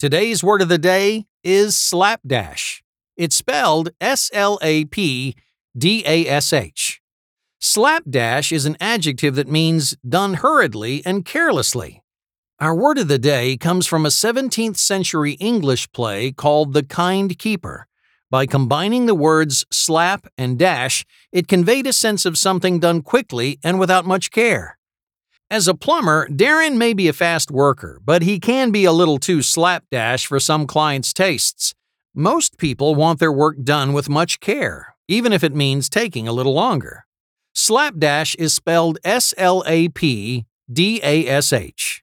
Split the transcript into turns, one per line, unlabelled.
Today's word of the day is slapdash. It's spelled Slapdash. Slapdash is an adjective that means done hurriedly and carelessly. Our word of the day comes from a 17th century English play called The Kind Keeper. By combining the words slap and dash, it conveyed a sense of something done quickly and without much care. As a plumber, Darren may be a fast worker, but he can be a little too slapdash for some clients' tastes. Most people want their work done with much care, even if it means taking a little longer. Slapdash is spelled Slapdash.